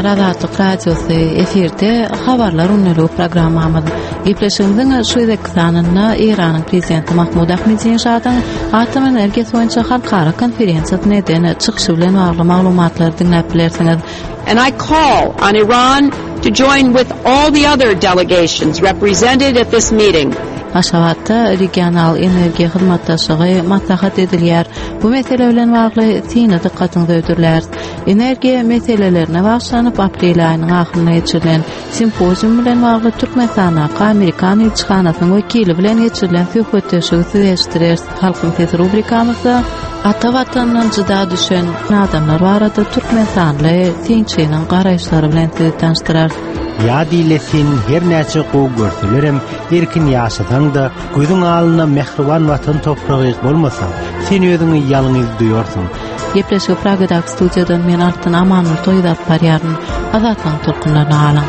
Azadlyk radiosu efirde habarlar unnulu programmamız. Gepleşigimiziň şu ekranynda Iranyň prezidenti Mahmud Ahmadinejad'yň atom energiýasy boýunça halkara konferensiýasyna eden çykyşy bilen bagly maglumatlary dinläp bilersiňiz. And I call on Iran to join with all the other delegations represented at this meeting. Aşgabatda regional energiýa hyzmatdaşlygy maslahat edilýär. Bu mesele bilen bagly syny dikkatyňizi öýdürler. Energiýa meselelerine başlanyp aprel aýynyň ahyrına geçirilen simpozium bilen bagly Türkmenistana Amerikan elçixanasynyň wekili bilen geçirilen söhbetleşigi süýeşdirer. Halkyň sesi rubrikamyzda ata watanyň jyda düşen adamlar barada Türkmenistanly synçynyň garaýşlary bilen sizi tanıştyrar. Ýa-dilesin her näçe gowy görselerim, erkin ýaşasaň-da gözüň alyna mehriban watan topragy bolmasa, sen özüňi ýalňyz duýarsyň. Gepleşik Pragadak studiýadan men Artyn Amanur toýdap barýaryn. Azatlyň turkunlaryny alyň.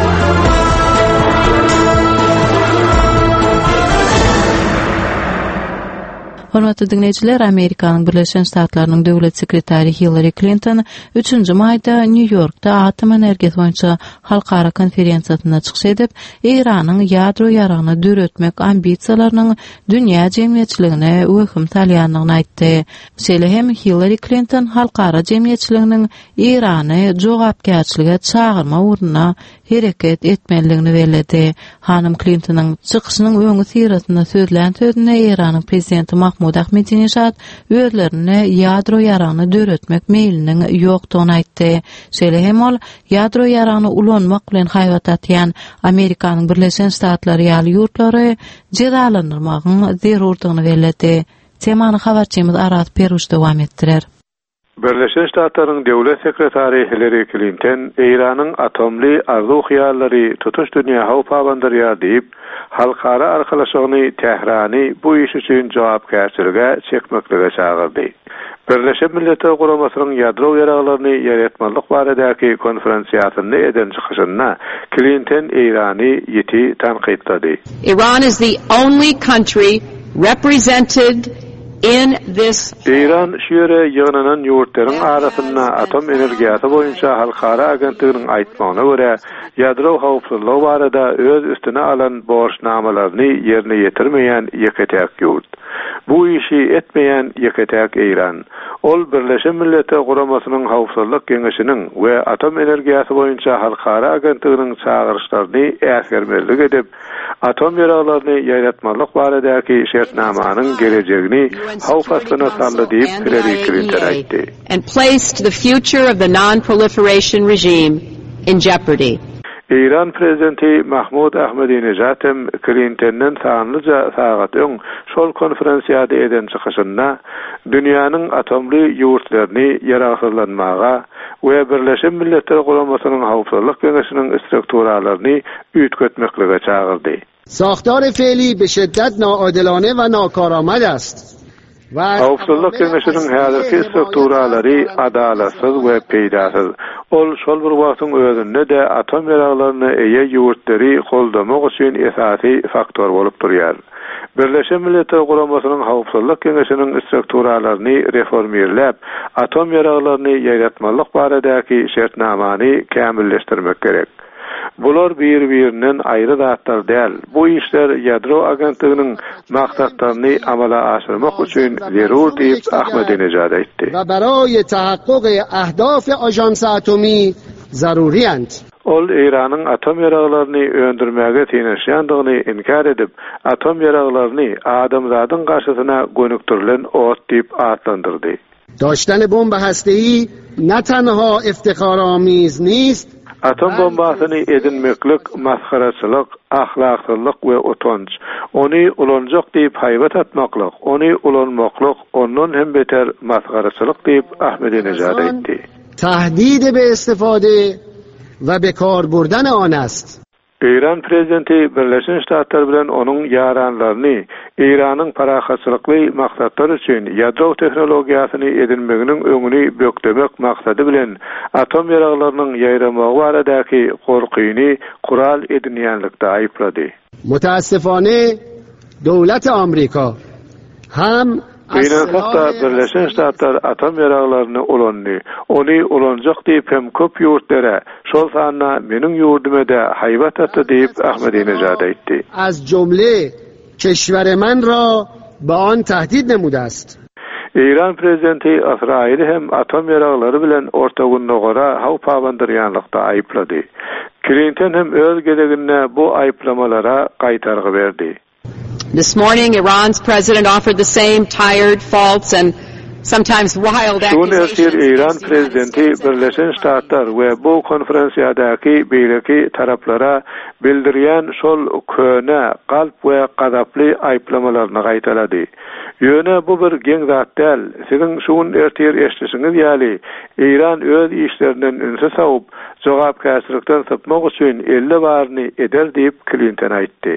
Hormatly dinleyijiler, Amerikanyň Birleşen Ştatlarynyň döwlet sekretary Hillary Clinton 3-nji maýda New Yorkda atom energiýasy boýunça halkara konferensiýasyna çykyş edip, Iranyň ýadro ýaragyny döretmek ambisiýalarynyň dünýä jemgyýetçiligine öhüm salýanlygyny aýtdy. Şeýle hem Hillary Clinton halkara jemgyýetçiliginiň Irany jogapkärçilige çağırma uğruna hereket etmeligini bellädi. Hanım Clinton'yň çykyşynyň öňü syrasynda sözlän sözüne Iranyň prezidenti Mahmud Ahmadinejad özlerine ýadro ýaragyny döretmek meýliniň ýokdugyny aýtdy. Şeýle hem ol ýadro ýaragyny ulanmak bilen haýat atýan Amerikanyň Birleşen Ştatlary ýaly ýurtlary jezalandyrmagyň zerurdygyny bellädi. Temany habarçymyz Aras Peruş dowam etdirer. Birleşen Ştatlaryň döwlet sekretary Hillary Clinton Iranyň atomly arzu hyallary tutuş dünýä howpabandarýar diýip, halkara arkalaşygyny Tehrany bu iş üçin jogapkärçilige çekmeklige çağırdy. Birleşen Milletler Guramasynyň ýadro ýaraglaryny ýaratmalyk baradäki konferensiýasyny eden çykyşynda Clinton Irany ýeti tanqidlady. Iran is the only country represented in this İran şeýle ýygnanan ýurtlaryň arasynda atom energiýasy boýunça halkara agentligiň aýtmagyna görä, ýadro howpsuzlygy barada öz üstüne alan borçnamalaryny ýerine ýetirmeýän ýeketäk ýurt. Bu işi etmeýän ýeketäk Iran. Ol Birleşen Milletler Guramasynyň howpsuzlyk geňeşiniň we atom energiýasy boýunça halkara agentligiň çağırışlaryny äsgermezlik edip, atom ýaraglaryny ýaratmalyk baradaky şertnamanyň gelejegini howpasyna saldy diýip Hillary Clinton aýtdy. And placed the future of the non-proliferation regime in jeopardy. İran prezidenti Mahmud Ahmadinejad Clinton'dan sanlyca sagat öň şol konferensiýada eden çykyşynda dünýäniň atomly ýurtlaryny ýaragsızlanmaga we Birleşen Milletler Guramasynyň howpsuzlyk geňeşiniň strukturalaryny üýtgetmeklige çağırdy. ساختار فعلی به شدت ناعادلانه و ناکارآمد است. Howpsuzlyk geňeşiniň häzirki strukturalary adalatsız we peýdasyz. Ol şol bir wagtyň özünde de atom ýaraglaryny eýe ýurtlary goldamak üçin esasy faktor bolup durýar. Birleşen Milletler Guramasynyň howpsuzlyk geňeşiniň strukturalaryny reformerläp, atom ýaraglaryny ýaratmalyk baradaky şertnamany kämilleşdirmek gerek. Bular bir-birinden aýry zatlar däl. Bu işler ýadro agentliginiň maksatlaryny amala aşyrmak üçin zerur diýip Ahmadinejad aýtdy. و برای تحقق اهداف آژانس اتمی ضروری‌اند. Ol Iranyň atom ýaraglaryny öndürmäge teneşýändigini inkar edip, atom ýaraglaryny adamzadyň garşysyna gönüktirilen ot diýip adlandyrdy. داشتن بمب هسته‌ای نه تنها افتخارآمیز نیست، atom bombasyny edinmeklik maskharaçylyk, ahlaksyzlyk we utanç. Ony ulanjak diýip haýbat atmaklyk, ony ulanmaklyk ondan hem beter maskharaçylyk diýip Ahmadinejad aýtdy. تهدید به استفاده و به کار بردن آن است. İran prezidenti Birleşen Ştatlar bilen onuň ýaranlaryny Iranyň parahatçylykly maksatlar üçin ýadro tehnologiýasyny edinmeginiň öňüni bökdemek maksady bilen atom ýaraglarynyň ýaýramagy baradaky gorkyny kural edinýänlikde aýplady. متاسفانه دولت آمریکا هم Beýnelhakda Birleşen Ştatlar atom ýaraglaryny ulandy. Ony ulanjak diýip hem köp ýurtlara, şol sanyna meniň ýurdumda haýbat atdy diýip Ahmadinejad aýtdy. از جمله کشور من را به آن تهدید نموده است. İran prezidenti İsrail hem atom ýaraglary bilen ortagynlygyra haw pabandyrýanlykda aýplady. Clinton hem öz gelegine bu aýplamalara gaýtargy berdi. This morning, Iran's president offered the same tired, false, and sometimes wild accusations. İran prezidenti Birleşen Ştatlar we bu konferensiýadaky beýleki taraplara bildirýän şol köne, galp we gadaply aýplamalaryny gaýtalady. Ýöne bu bir geň zat däl. Siziň şuň ertir eşdişiňiz ýaly İran öz işlerinden ünse sawup, jogapkärçilikden sypmak üçin elle baryny eder diýip Clinton aýtdy.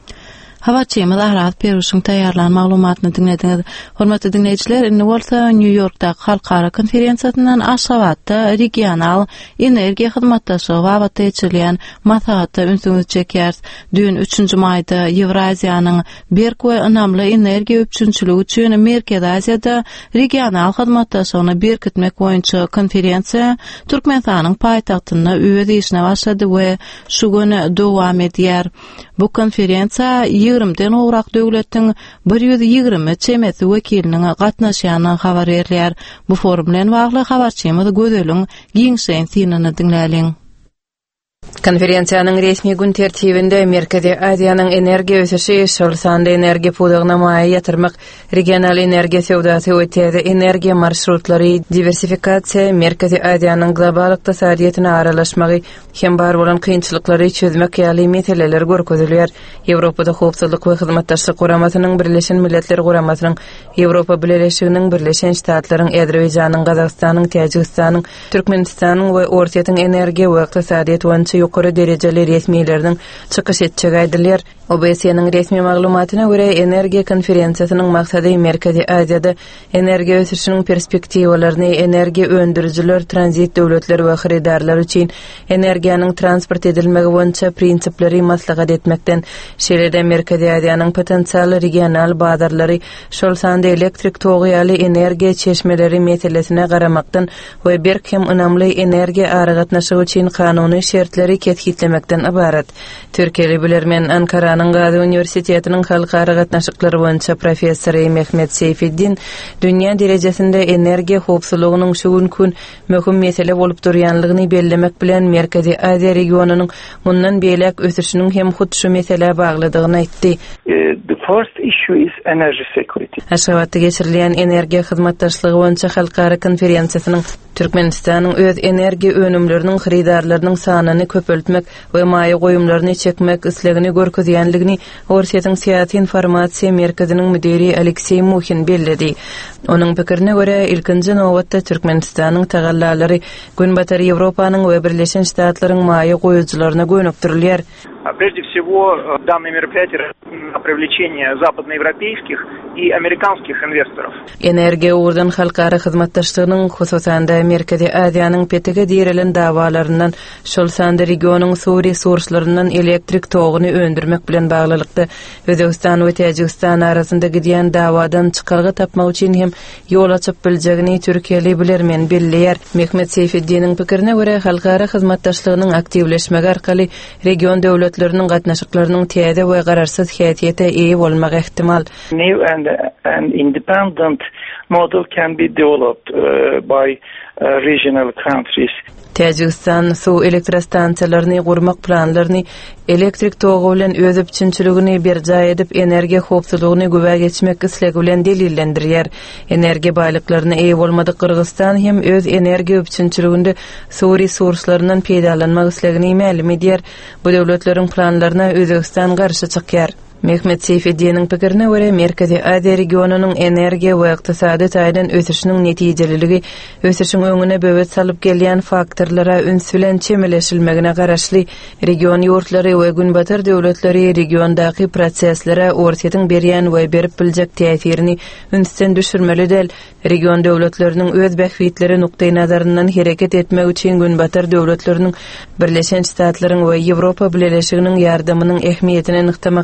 Hawaçymyz Ahrad Peruşyň taýýarlanan maglumatyny dinlediňiz. Hormatly dinleýijiler, indi bolsa New Yorkda halkara konferensiýasyndan Aşgabatda regional energiýa hyzmatdaşlygy babatda geçirilýän maslahatda ünsüňiz çekýär. Dün 3-nji maýda Ewraziýanyň berk we ynamly energiýa üçinçiligi üçin Merkez Aziýada regional hyzmatdaşlygyny berkitmek boýunça konferensiýa Türkmenistanyň paýtagtynda öz işine başlady we şu güni dowam edýär. Bu konferensiýa 20-den owrak döwletiň 120 çemeti wekiliniň gatnaşýanyny habar berýär. Bu forum bilen bagly habarçymyz Gödeliň giňşen synanyny dinläliň. Konferensiýanyň resmi gün tertibinde Merkezi Aziýanyň energiýa ösüşi, şol sanda energiýa pudygyna maýa ýatyrmak, regional energiýa sewdasy we täze energiýa marşrutlary diversifikasiýa, Merkezi Aziýanyň global ykdysadyýatyna aralaşmagy hem bar bolan kynçylyklary çözmek ýaly meseleler görkezilýär. Ýewropada howpsuzlyk we hyzmatdaşlyk guramasynyň Birleşen Milletler Guramasynyň, Ýewropa Birleşiginiň Birleşen Ştatlaryň, Azerbaýjanyň, Gazagstanyň, Täjikistanyň, Türkmenistanyň we Ortaýa energiýa we ykdysadyýat ýokary derejeli resmiýetleriniň çykyş etjegi aýdylýar. OBS-niň resmi maglumatyna görä energiýa konferensiýasynyň maksady Merkezi Aziýada energiýa ösüşiniň perspektiwalaryny energiýa öndürüjiler, tranzit döwletler we hyrydarlar üçin energiýanyň transport edilmegi boýunça prinsipleri maslahat etmekden, şeýle-de Merkezi Aziýanyň potensial regional bazarlary, şol sanda elektrik togy ýaly energiýa çeşmeleri meselesine garamakdan we berk hem ynamly energiýa aragatnaşygy üçin kanuny şertleri ketgitlemekden ibaret. Türkiýeli bilermen Ankaranyň Gazi Üniversitetining halkara gatnaşyklary boýunça professory Mehmet Seyfiddin dünýä derejesinde energiýa howpsuzlygynyň şu gün möhüm mesele bolup durýanlygyny bellemek bilen Merkezi Aziýa regionunyň mundan beýlek ösüşiniň hem hut şu mesele bagladygyny aýtdy. The first issue is energy security. Aşgabatda geçirilýän energiýa hyzmatdaşlygy boýunça halkara konferensiýasynyň Türkmenistanyň öz energiýa önümleriniň hyrydarlarynyň sanyny köpeltmek we maýa goýumlaryny çekmek islegini görkezýänligini Orsiýatyň syýasy informasiýa merkeziniň müdiri Aleksey Muhin belledi. Onuň pikirine görä ilkinji nowatda Türkmenistanyň tagallalary Günbatar Ýewropanyň we Birleşen Ştatlaryň maýa goýujylaryna gönükdirilýär. Прежде всего, данное мероприятие на привлечение западноевропейских и американских инвесторов. Energiýa urdan halkara hyzmatdaşlygynyň hususanda Merkezi Aziýanyň petege dirilen dawalaryndan şol sanda regionyň suw resurslarynyň elektrik togyny öndürmek bilen baglylykda Özbekistan we Täjikistan arasynda gidýän dawadan çykargy tapmak üçin hem ýol açyp biljegini Türkiýeli bilermen belleýär. Mehmet Seyfiddiniň pikirine görä halkara hyzmatdaşlygynyň aktivleşmegi arkaly region döwletleriniň gatnaşyklarynyň täze we gararsyz häsiýete eýe bolmagy ihtimal. New and independent model can be developed by regional countries. Täjikistan suw elektrostansiýalaryny gurmak planlaryny elektrik togy bilen öz üçinçiligini berjaý edip energiýa howpsuzlygyny göbä geçmek islegi bilen delillendirýär. Energiýa baýlyklaryna eýe bolmady Kyrgyzstan hem öz energiýa üçinçiliginde suw resurslarynyň peýdalanmak islegini ma'lum edýär. Bu döwletleriň planlaryna Özbekistan garşy çykýar. Mehmet Seyfiddiniň pikirine görä Merkezi Aziýa regionunyň energiýa we ykdysady taýdan ösüşiniň netijeliligi ösüşiň öňüne böwet salyp gelýän faktorlara üns bilen çemeleşilmegine garaşly region ýurtlary we günbatar döwletleri regiondaky proseslere ortaýatyň berýän we berip biljek täsirini ünsden düşürmeli del. Region döwletleriniň öz bähwitleri nukdaý nazaryndan hereket etmek üçin günbatar döwletleriniň Birleşen Ştatlaryň we Ýewropa Birleşiginiň ýardamynyň ähmiýetini nyktamak bilen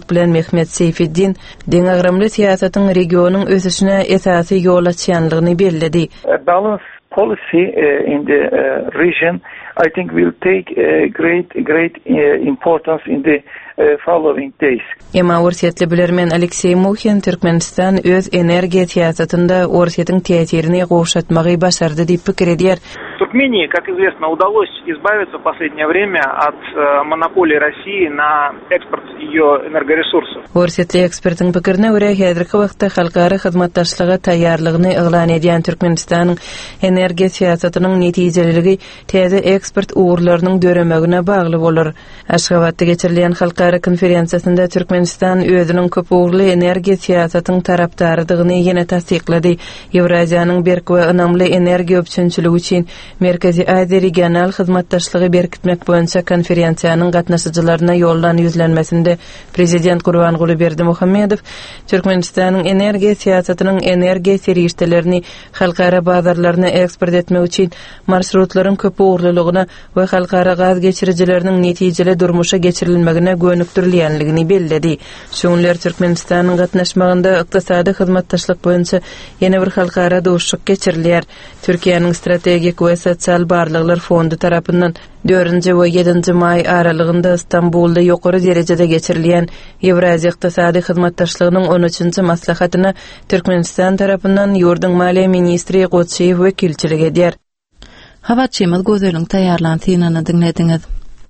Ahmet Seyfiddin deňagramly siýasatyň regionyň ösüşine esasy ýol açýanlygyny bellädi. Balance policy in the region, I think, will take great importance in the following days. Ema Orsetli bilermen Aleksey Mukhin Türkmenistan öz energiýa siýasatynda Orsetyň täsirini gowşatmagy başardy diýip pikir edýär. Туркмении, как известно, удалось избавиться в последнее время от монополии России на экспорт ее энергоресурсов. Orsetli ekspertiň pikirine görä, häzirki wagtda halkara hyzmatdaşlyga taýýarlygyny eglan edýän Türkmenistanyň energiýa siýasatynyň netijeliligi täze eksport uğurlarynyň döremegine bagly bolar. Aşgabatda geçirilen halkara konferensiýasynda Türkmenistan özüniň köp uğurly energiýa siýasatynyň tarapdarydygyny ýene tasdiklady. Ewraziýanyň berk we önamly energiýa üçinçiligi üçin Merkezi Aziýa regional hyzmatdaşlygy berkitmek boýunça konferensiýanyň gatnaşyjylaryna ýollan ýüzlenmesinde Prezident Gurbanguly Berdimuhammedow Türkmenistanyň energiýa siýasatynyň energiýa serişdelerini halkara bazarlaryna eksport etmek üçin marşrutlaryň köp uğurlulygyna we halkara gaz geçirijileriniň netijeli durmuşa geçirilmegine gönükdirilýänligini bellädi. Şoňlar Türkmenistanyň gatnaşmagynda ykdysady hyzmatdaşlyk boýunça ýene bir halkara duşuk geçirilýär. Türkiýanyň strategik we sosial barlyklar fondu tarapyndan 4-nji we 7-nji may aralygynda Istanbulda ýokary derejede geçirilýän Ewraziýa ykdysady hyzmatdaşlygynyň 13-nji maslahatyna Türkmenistan tarapyndan ýurdun maliýe ministri Goçeýew wekilçilik edýär. Habarçymyz gözeliň taýýarlanýanyny dinlediňiz.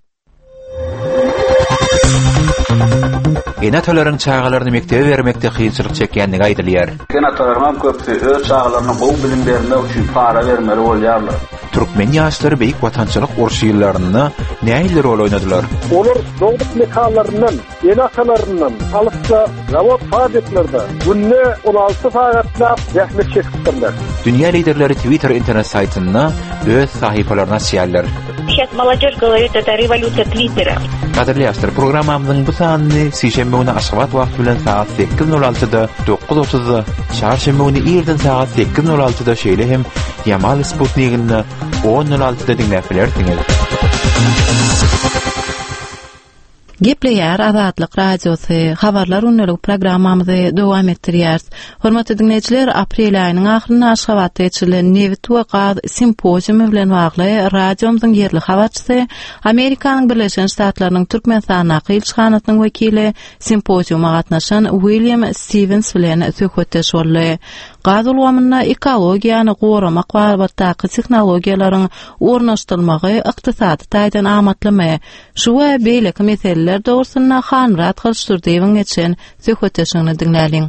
Genatalaryň çağalaryny mektebe bermekde kynçylyk çekýänligi aýdylýar. Genatalaryň köpçe öz çağalaryny gowy bilim bermek üçin para bermeli bolýarlar. Türkmen ýaşlary beýik watançylyk urşýylaryny näýle rol oynadylar? Olar dogduk mekalaryndan, genatalarynyň alypda zawod fabrikalerde günne 16 sagatlap zähmet çekipdirler. Dünýä liderleri Twitter internet saytyna öz sahypalaryna ýazýarlar. Сейчас молодежь говорит, это революция Твиттера. Qadirli ýaşlar, programamyň bu sanyny sişembe güni Aşgabat wagty bilen saat 8:06-da, 9:30-da, çarşembe güni ýerden saat 8:06-da şeýle hem Yamal Sputnik'ini 10:06-da dinläp bilersiňiz. Gepleýär Azatlyk radiosy habarlar unulyk programmamyzy dowam etdirýär. Hormatly dinleýijiler, aprel aýynyň ahyryna Aşgabatda geçirilen Newt we Gaz simpoziumy bilen bagly radiomyzyň ýerli habarçysy, Amerikanyň Birleşen Ştatlarynyň Türkmenistana elçixanasynyň wekili, simpoziuma gatnaşan William Stevens bilen söhbetdeş boldy. Gaz ulgamyna ekologiýany goramak we batdaky tehnologiýalaryň ornaşdyrylmagy ykdysady taýdan amatlamy. Şu we beýleki meseleler dogrusyna hanrat gylşdyrdygyň geçen söhbetdeşini dinläliň.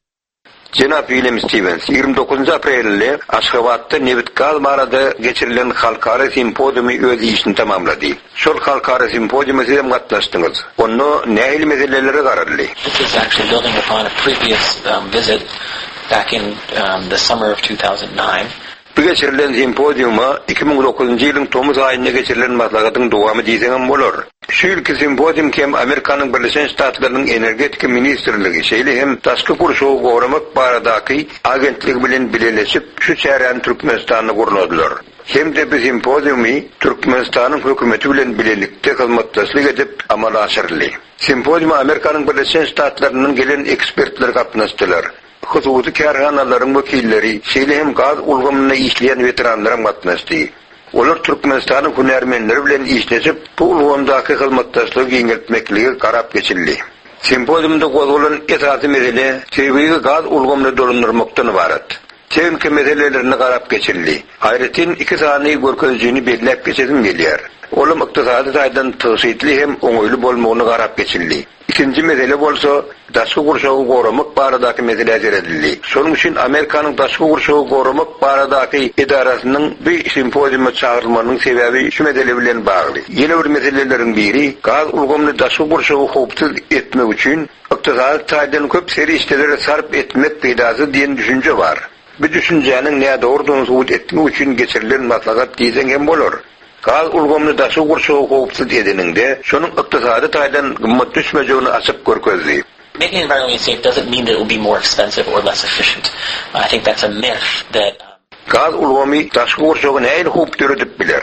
Jenap William Stevens 29 aprelde Aşgabatda Newt Gaz barada geçirilen halkara simpoziumy öz işini tamamlady. Şol halkara simpoziumda hem gatnaşdyňyz. Onu näýli meselelere gararly? This is actually building upon a previous visit back in the summer of 2009. Bu geçirilen simpoziuma 2009-njy ýylyň Tomuz aýynda geçirilen maslahatyň dowamy diýsem bolar. Şu ýylky simpozium hem Amerikanyň Birleşen Ştatlarynyň energetika ministrligi şeýle hem taşky kurşawy gowramak baradaky agentligi bilen birleşip şu çären Türkmenistanyny gurladylar. Hem de bu simpoziumy Türkmenistanyň hökümeti bilen birlikde hyzmatdaşlyk edip amala aşyrly. Simpoziuma Amerikanyň Birleşen Ştatlarynyň gelen ekspertler gatnaşdylar. Hususi kerhanalaryň wekilleri, şeýle hem gaz ulgamyna işleýän veteranlar gatnaşdy. Olar Türkmenistanyň hünärmenleri bilen işleşip, bu ulgamdaky hyzmatdaşlygy ýeňeltmekligi garap geçildi. Simpoziumda gozalan esasy mesele tebigy gaz ulgamyny dolundurmakdan ibarat. Çeňki meselelerini garap geçildi. Haýratyn iki sany görkezjini belläp geçesim gelýär. Olam ykdysady taýdan täsirli hem oňoýly bolmagyny garap geçildi. İkinci mesele bolsa daşky gurşawy gowramak baradaky mesele edildi. Şonuň üçin Amerikanyň daşky gurşawy gowramak baradaky idarasynyň bu simpoziuma çağrylmanyň sebebi şu mesele bilen bagly. Ýene bir meselelerin biri gaz ulgamyny daşky gurşawy howpsuz etmek üçin ykdysady taýdan köp seri işlere sarp etmek peýdasy diýen düşünje bar. Bu düşünjäniň näde doğrudan subut etmek üçin geçirilen maslahat diýsen hem bolar. Gaz ulgamyny daşky gurşawy howpsuz edininde şonuň ykdysady taýdan gymmat düşmejegini açyp görkezdi. Making it environmentally safe doesn't mean that it will be more expensive or less efficient. I think that's a myth that gaz ulgamy daşky gurşawy näýe howp döredip biler.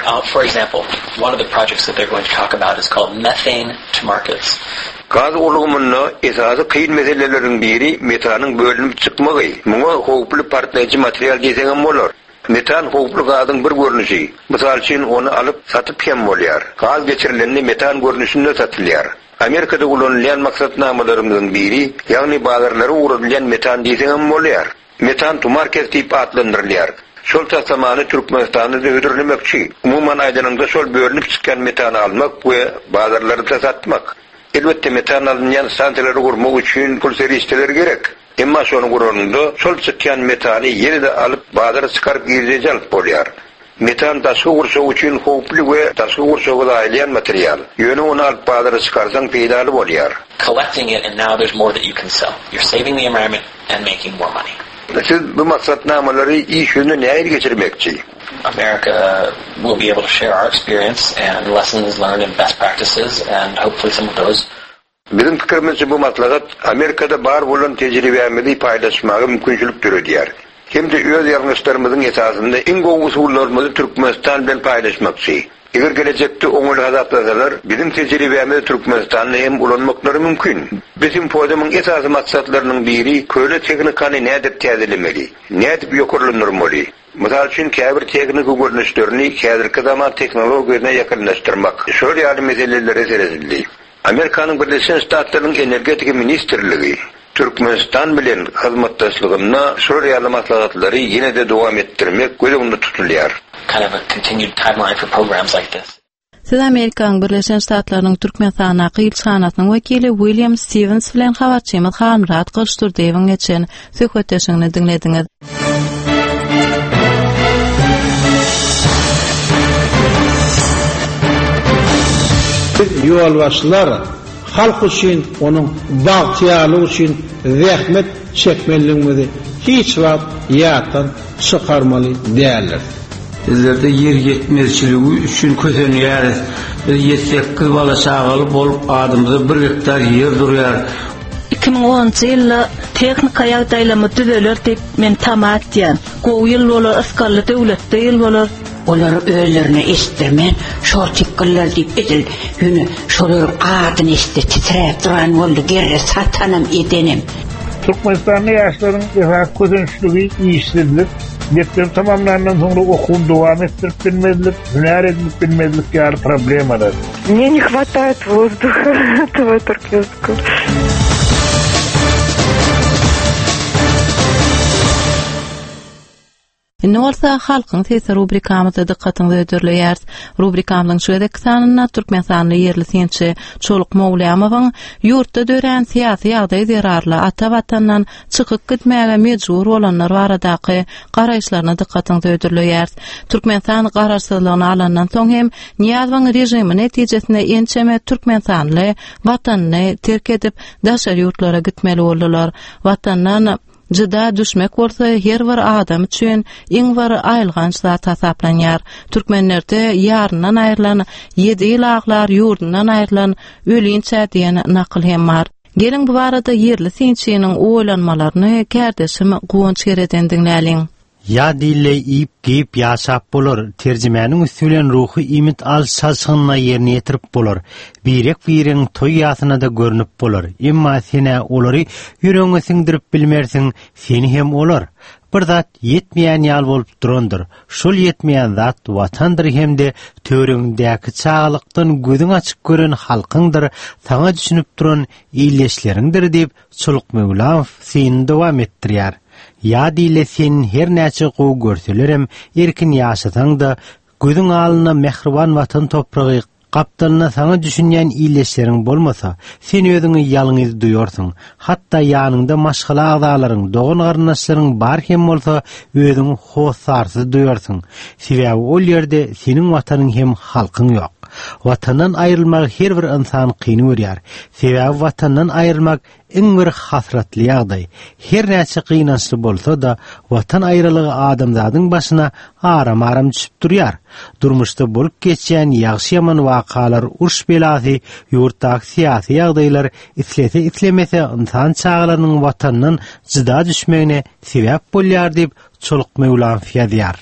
For example, one of the projects that they're going to talk about is called Methane to Markets. Gaz olgumunna esasy kıyın meselelerin biri metanın bölünüp çıkmagy. Muňa howply partlayıcı material diýsegem bolar. Metan howply gazyň bir görnüşi. Mysal üçin onu alyp satyp hem bolýar. Gaz geçirilenini metan görnüşinde satylýar. Amerikada ulanılan maksatnamalarymyzyň biri, ýagny bazarlara uğradylan metan diýsegem bolýar. Metan to market diýip adlandyrylýar. Şol tasamany Türkmenistanda ödürlemekçi. Umuman aýdanynda şol bölünüp çykan metany almak we bazarlarda satmak. Elbette metan alınyan santralary gurmak üçin pul seristeler gerek. Emma şonu guranyňda şol çykan metany ýeride alyp bazara çykaryp girýär alyp bolýar. Metan daşky gurşagy üçin howply we daşky gurşagy aýlan material. Ýöne onu alyp bazara çykarsaň peýdaly bolýar. Collecting it, and now there's more that you can sell. You're saving the environment and making more money. Siz bu maksatnamalary iş ýönüne näme geçirmekçi? America will be able to share our experience and lessons learned and best practices, and hopefully some of those. Bizim fikirimizce bu maslahat Amerika'da bar bolan tecrübemizi paylaşmagy mümkinçilik türedýär. Hem de öz ýarňyşlarymyzyň esasında iň gowy usullarymyzy Türkmenistan bilen paylaşmakçy. Eger gelecekde oňul hazapdasalar, bizim tecrübemizi Türkmenistanda hem ulanmaklary mümkin. Bizim podiumyň esasy maksatlarynyň biri köle teknikany nädip täzelemeli, nädip ýokurlandyrmaly. Mysal üçin käbir teknik görnüşlerini häzirki zaman teknologiýasyna ýakynlaşdyrmak. Şol ýaly meselelere seredildi. Amerikanyň Birleşen Ştatlarynyň energetika ministrligi Türkmenistan bilen hyzmatdaşlygyna şol ýaly maslahatlary ýene-de dowam etdirmek gözüňde tutulýar. Kind of a continued timeline for programs like this. Siz Amerikanyň Birleşen Ştatlarynyň Türkmenistan ilçanatynyň wekili William Stevens bilen habarçymyz Hamrat Gülşturdyň geçen söhbetleşigini dinlediňiz. Ýolbaşçylar halk üçin, onuň bagtyaly üçin zähmet çekmeliligini hiç wagt ýatdan çykarmaly däldir. Bizlerde yer yetmezçiligi üçin kösenýär. Biz 7-8 bala çagaly bolup adamyza 1 hektar yer durýar. 2010-njy ýylda teknika ýagdaýlamy düzeler diýip men tamat diýen. Gowy ýyl bolar, asgarly döwletde ýyl bolar. Olar özlerine istirmen, şol tipkiller diýip edil. Ýöne şolar adyny istit titrep duran boldy, gerre satanam edenim. Türkmenistan'da yaşların esas közençligi işsizlik, mektep tamamlanandan sonra okuwny dowam etdirip bilmezlik, hüner edip bilmezlik ýaly problem var. Мне не хватает воздуха этого туркменского. Indi bolsa halkyň sesi rubrikamyza dikkatyňizi ödürleýär. Rubrikamyň şu edeki sanyna Türkmenistanyň ýerli sençi Çoluk Mowlamowyň ýurtda dören syýasy ýagdaý zerarly ata watandan çykyp gitmäge mejbur bolanlar baradaky garaýşlaryna dikkatyňizi ödürleýär. Türkmenistan gararsızlygyny alandan soň hem Niýazowyň rejimi netijesinde ençeme Türkmenistanly watanyny terk edip daşary ýurtlara gitmeli boldylar. Watandan Jyda düşmek bolsa her bir adam üçin iň bir aýylgan zat hasaplanýar. Türkmenlerde ýaryndan aýrylan 7 ýylaglar ýurdundan aýrylan ölünçä diýen nakil hem bar. Gelin bu barada ýerli sençiniň oýlanmalaryny kärdeşim Guwanç Gereden dinläliň. Ya dille ip giyip ýaşap bolar, terjimanyň üstülen ruhy imit al saçyna ýerine ýetirip bolar. Birek-biriň toý ýasyna da görünüp bolar. Emma sene olary ýüregiňe siňdirip bilmersiň, seni hem olar. Bir zat yetmeýän ýal bolup durandyr. Şol yetmeýän zat watandyr hemde töreňdäki çağlykdan gözüň açyp gören halkyňdyr, saňa düşünüp duran ýyleşleriňdir diýip Çoluk Mowlamow seni dowam etdirýär. Ya dile sen her näçe gowy görselerem erkin ýaşasaň da gözüň alyna mehriban watan topragy gapdalyna saňa düşünýän ýyleşleriň bolmasa sen özüňi ýalňyz duýarsyň. Hatda ýanynda maşgala agdalaryň, dogan garnaşlaryň bar hem bolsa özüňi hoşsarsyz duýarsyň. Sebäbi ol ýerde seniň watanyň hem halkyň ýok. Watandan aýrylmak her bir insan kyn görýär. Sebäbi watandan aýrylmak iň bir hasratly ýagdaý. Her näçe kynançly bolsa da watan aýrylygy adamzadyň başyna aram-aram düşüp durýar. Durmuşda bolup geçýän ýagşy ýaman wakalar, urş belasy, ýurtdaky syýasy ýagdaýlar islemese insan çağlarynyň watandan jyda düşmegine sebäp bolýar diýip Çoluk Mowlamow ýazýar.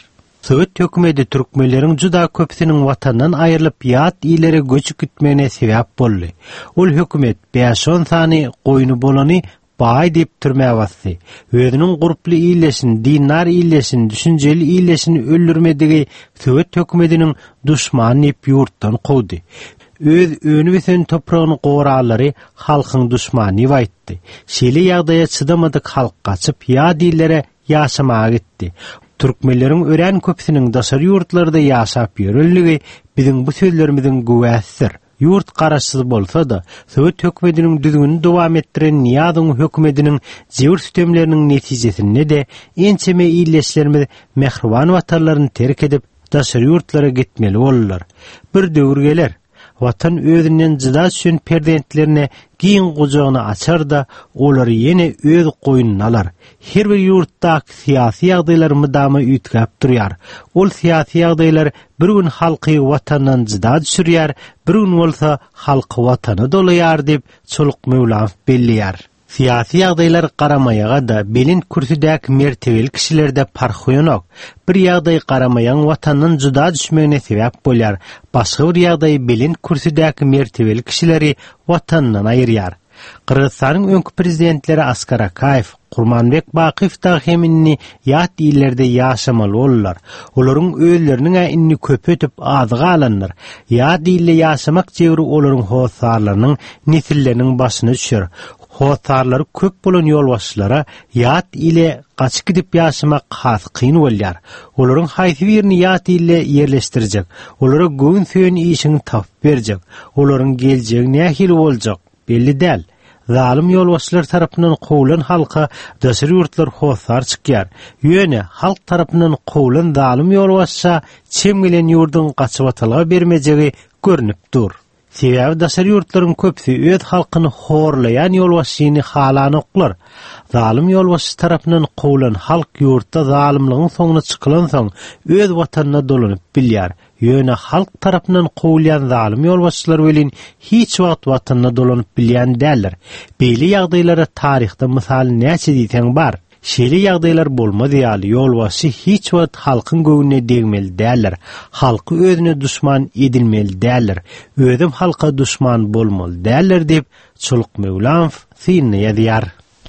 Sovet hökümeti türkmenleriň juda köpsiniň watandan aýrylyp ýat ilere göçüp gitmegine sebäp boldy. Ol hökümet 5-10 sany goýuny bolany baý diýip türmäge basdy. Özüniň guruply ýylesin, dinar ýylesin, düşünjeli ýylesin öldürmedigi Sovet hökümetiniň duşmany diýip ýurtdan gowdy. Öz önü besen topragyny goralary halkyň duşmany diýip aýtdy. Şeýle ýagdaýa çydamadyk halk gaçyp ýat illere ýaşamaga gitdi. Türkmenleriň ören köpsiniň daşary ýurtlarda ýaşap ýörelligi biziň bu sözlerimiziň güwäsidir. Yurt garaşsyz bolsa da, Sovet hökümetiniň düzgünini dowam etdiren Niýazyň hökümetiniň jewr sistemleriniň netijesinde de ençeme ýyleşlerimiz mehriban watanlaryny terk edip daşary ýurtlara gitmeli bollar. Bir döwür geler, watan özünden jyda düşen perdentlerine giň gojagyny açar da olary ýene öz goýunyna alar. Her bir ýurtdaky syýasy ýagdaýlar mydama üýtgäp durýar. Ol syýasy ýagdaýlar bir gün halky watandan jyda düşürýär, bir gün bolsa halky watany dolaýar diýip Çoluk Mevlam belliýär. Siyasi ýagdaýlar garamaýaga da belin kürsüdäki mertebeli kişilerde park ýonok. Bir ýagdaý garamaýan watandan juda düşmegine sebäp bolýar. Başga bir ýagdaý belin kürsüdäki mertebeli kişileri watandan aýyrýar. Kırgızstanyň öňkü prezidentleri Askar Akaýew, Kurmanbek Bakyw da heminni ýat illerde ýaşamaly bollar. Olaryň öýleriniň inni köpetip azyga alanlar. Ýat ille ýaşamak jewri olaryň howsarlarynyň nesilleriniň başyna düşer. Howsarlary köp bolan ýolbaşçylara ýat ile gaçyp gidip ýaşamak has kyn bolýar. Olaryň haýsy birini ýat ile ýerleşdirjek, olara göň söýen işini tap berjek, olaryň geljegi nähil boljak belli däl. Zalim ýolbaşçylar tarapyndan gowulan halka daşary ýurtlar howsar çykýar. Ýöne halk tarapyndan gowulan zalim ýolbaşça çemgelen ýurdun gaçyp atalga bermejegi görnüp dur. Sebäbi daşary ýurtlaryň köpsi öz halkyny horlaýan ýolbaşçyny halany oklar. Zalim ýolbaşçy tarapyndan gowulan halk ýurtda zalimligiň soňuna çykylan soň öz watanyna dolanyp bilýär. Ýöne halk tarapyndan gowulýan zalim ýolbaşçylar welin hiç wagt watanyna dolanyp bilýän däller. Beýle ýagdaýlara taryhda mysal näçe diýsen bar. Şeýle ýagdaýlar bolmady ýaly ýolbaşçy hiç wagt halkyň göwnüne degmeli däller. Halky özüne duşman edilmeli däller. Özüm halka duşman bolmaly däller diýip Çoluk Mevlam syny ýazýar.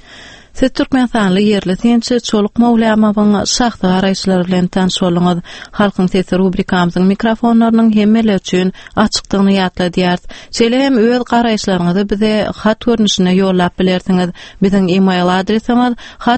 Siz Türkmenistanyň ýerli synçy Çoluk Mevlamowyň şahsy garaýşlary bilen tanış bolňyz. Halkyň sesi rubrikamyzyň mikrofonlarynyň hemmeler üçin açykdygyny ýatladýar. Şeýle hem öz garaýşlaryňyzy bize hat görnüşine ýollap bilersiňiz. Biziň e-mail adresimiz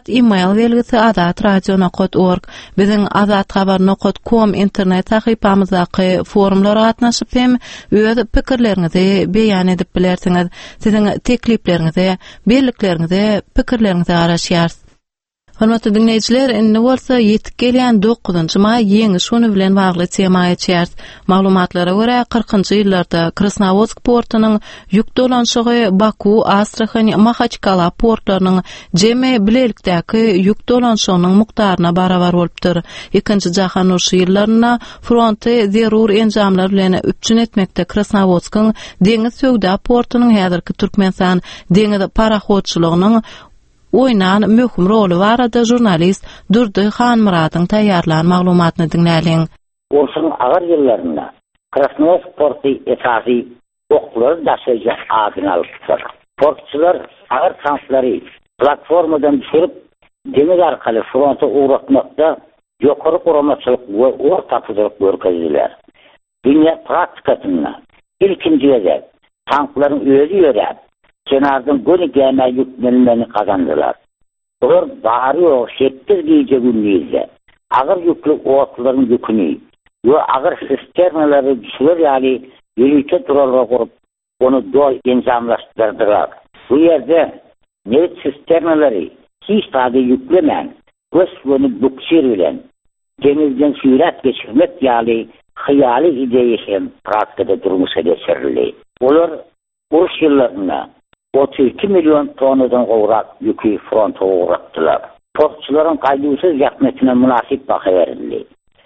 hat@email.org. Biziň azathabar.com internet sahypamyzdaky forumlara gatnaşyp hem öz pikirlerinizi beýan edip bilersiňiz. Siziň tekliplerinizi, belliklerinizi, pikirlerinizi araşýar. Hormatly dinleýijiler, indi bolsa ýetip gelýän 9-njy may ýeňi şonu bilen bagly tema açýar. Maglumatlara görä 40-njy ýyllarda Krasnovodsk portunyň ýük dolanşygy Baku, Astrahany, Mahaçkala portlarynyň jeme bilelikdäki ýük dolanşygynyň mukdaryna barabar bolupdyr. Ikinji jahan uruşy ýyllaryna fronty zerur enjamlar bilen üpçün etmekde Krasnovodskoň deňiz söwda portunyň häzirki Türkmenistan deňiz parahodçylygynyň oynan möhüm roli barada jurnalist Durdy Hanmuradyň taýýarlanan maglumatyny dinläliň. Orsun agar ýyllarynda Krasnovodsk porty esasy oklar daşajak adyny alypdyr. Portçylar agar tanklary platformadan düşürip deňiz arkaly fronta uğratmakda ýokary goramaçylyk we orta pyzylyk görkezdiler. Dünýä praktikasyna ilkinji ýerde tanklaryň özü ýörep kenardan gönü gelme yüklenmeni kazandılar. Or bari o 8 gece günlüğüze ağır yüklü otların yükünü ve ağır sisternaları düşürür yani yürüyüşe durarına kurup onu doğal enjamlaştırdılar. Bu yerde net sisternaları hiç tadı yüklemen göçmeni buksirilen denizden sürat geçirmek yani hayali ideyeşen praktikada durmuşa geçirildi. Olur uruş yıllarına 32 milyon tonadan gowrak yükü fronta uğrattılar. Portçuların kaygısız yakmetine münasip bakı verildi.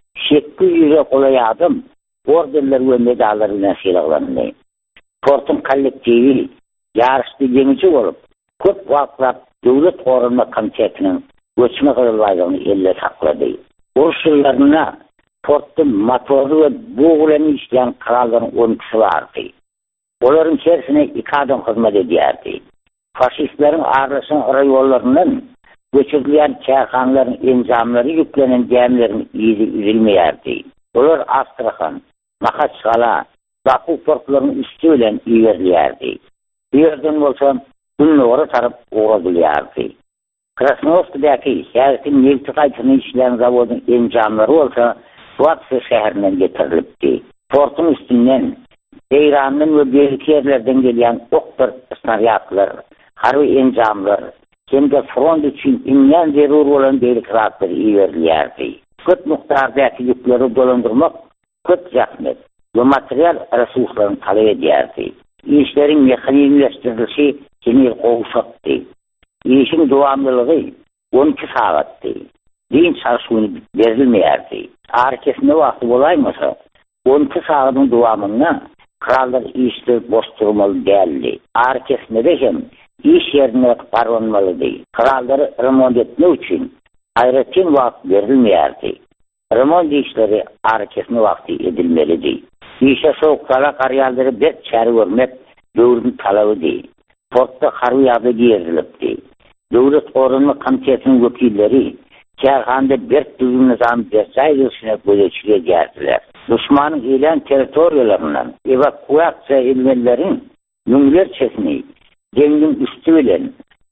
800'e kolayadım orderler ve medallarıyla silahlandı. Portun kollektivi yarıştı gemici olup köp vaklap devlet korunma komitetinin göçme kırılvaydığını elle sakladı. Uruş yıllarına portda motoru ve boğulan işleyen kralların 10 kişi vardı. Onların içerisine 2 adam hizmet ediyordu. Faşistlerin ağrısın arayollarından göçürülen çayhanların enzamları yüklenen gemilerin izi üzülmeyerdi. Onlar Astrakhan, Makhaçkala, Baku portlarının üstüyle ilerleyerdi. Bir yerden olsam bunları tarıp uğradılıyardı. Krasnoyarsk'daki şehrin nefti kaytını işleyen zavodun enzamları olsa Vatsa şehrinden getirilipti. Portun üstünden İran'dan ve belki yerlerden gelen oktur snaryatlar, harbi enzamlar, hem de front için imyan zerur olan delikratları ilerleyerdi. Köt muhtardaki yükleri dolandırmak köt zahmet ve materyal resurslarını talep ederdi. İşlerin mekanizmleştirilişi genel kovuşaktı. İşin devamlılığı 12 saattı. Din çalışmanı verilmeyerdi. Arkasında vakti olaymasa 12 saatın devamında krallar işleri boş durmalı değerli. Arkasında da hem iş yerine varılmalı değil. Kralları remont etmek için ayrıca vakit verilmeyerdi. Remont işleri arkasında vakti edilmeli değil. İşe soğuklara kariyerleri bir çare vermek devrin talabı değil. Portta harbi adı giyerilipti. Devlet Korunma Komitesi'nin vekilleri Çerhan'da bir düzgün nizam vesairesine bölüşüye geldiler. Düşmanın ilan teritoriyalarından evakuasya edilmelerin nümlerçesini dengin üstüyle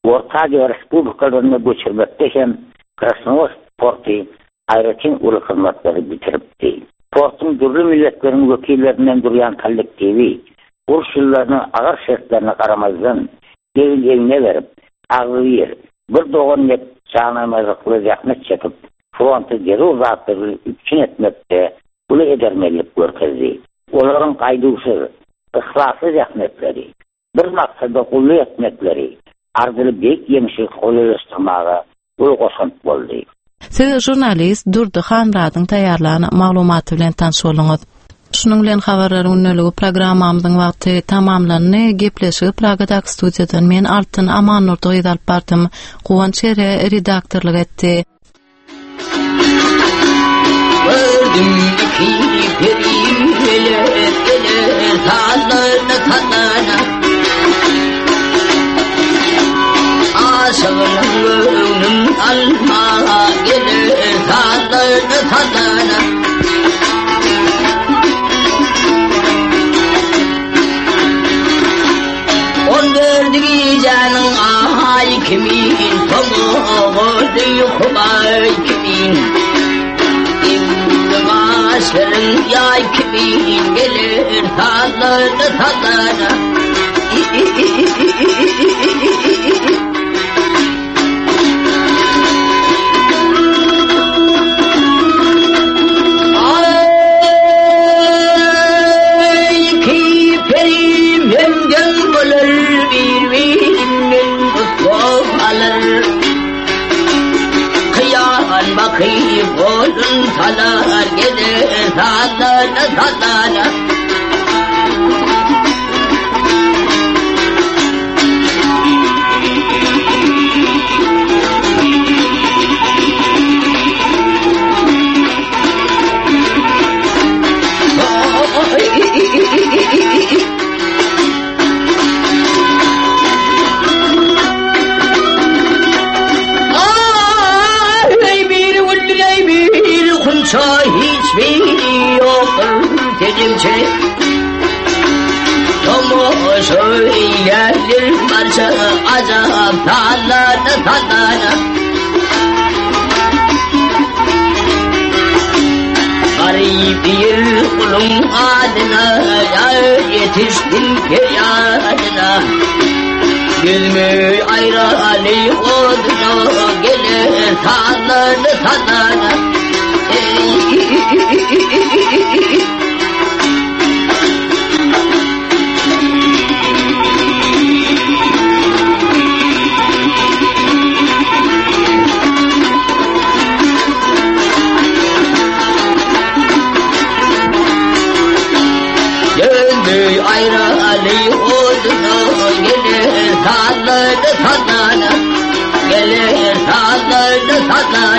Orta Respublikalarına göçürmekte hem Krasnoyarsk portu ayrıca ulu hizmetleri bitiripti. Portun türlü milletlerin vekillerinden duruyan kolektivi Urşullarının ağır şartlarına karamazdan evine verip ağır bir doğan net çağınamazlıklı zahmet çekip frontu geri uzattığı için etmekte bunu edermelik görkezdi. Onların kaydısı, ıslası zahmetleri, bir maksada kullu etmekleri, ardılı büyük yemişlik koluylaştırmağa uygunsuz oldu. Siz jurnalist Durdu Hanrad'ın tayarlanan maglumatı bilen tanışylyňyz. Şunun bilen habarlar ünlüligi programmamyzyň wagty tamamlandy. Gepleşip Pragadak studiýadan men Altyn Amannurdy alyp bardym. Guwanç ere redaktorlyk etdi. Canın ay kimin tomoğdu yukubay kimin İmdiğaşların yay kimin gelir tadlarına Bakayım olun salar gelir tadlarına hiçbir yok dedimce Tomoşu gelir marşa azap tadlarına Garip bir kulun adına yetiştim feryadına Yüzümü ayrali oduna gelir tadlarına Gönlü ayrali oduna gelir tadlarına gelir tadlarına